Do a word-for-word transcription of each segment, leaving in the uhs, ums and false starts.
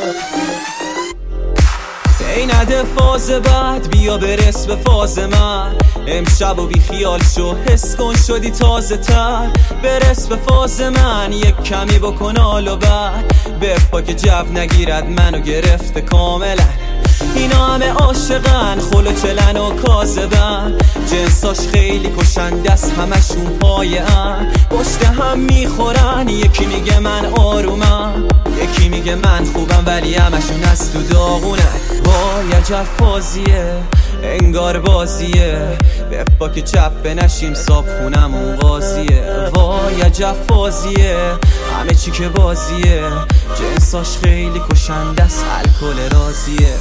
ای نده فاز بعد بیا برس به فاز من، امشب و بی خیال شو حس کن شدی تازه تر. برس به فاز من یک کمی بکن حال و بعد بپا که جو نگیرد منو گرفته کاملا. اینا همه عاشقن خلو چلن و کاذبن، جنساش خیلی کشنده است همشون پایه ان. پشت هم میخورن یکی میگه من آرومم، یکی میگه من خوبم ولی همشون از تو داغونن. وای عجب فازیه انگار بازیه، بپا که چپه نشیم صاحب خونمون قاضیه. وای عجب فازیه همه چی که بازیه، جنساش خیلی کشنده است الکل رازیه.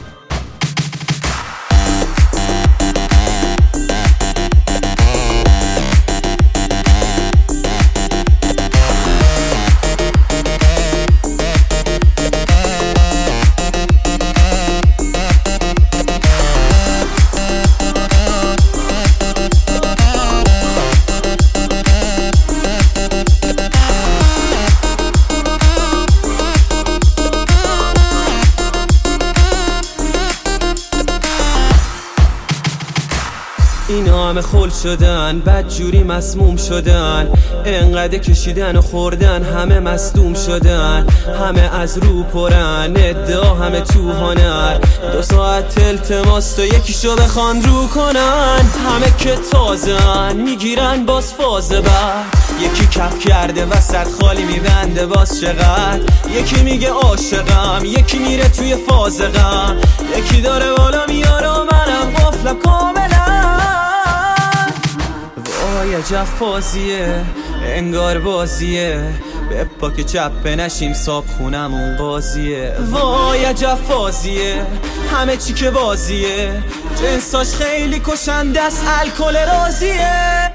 اینا همه خل شدن بدجوری مسموم شدن، انقدر کشیدن و خوردن همه مصدوم شدن. همه از رو پرن ادعا همه تو هنر، دو ساعت التماس تو یکیشو بخوان رو کنن. همه که تازن میگیرن باز فاز بعد، یکی کف کرده وسط خالی میبنده باز چقدر. یکی میگه عاشقم یکی میره توی فاز غم، یکی داره بالا میاره و منم قفلم کاملا. وای عجب فازیه انگار بازیه، بپا که چپه نشیم صاحب خونمون قاضیه. وای عجب فازیه همه چی که بازیه، جنساش خیلی کشنده است الکل رازیه.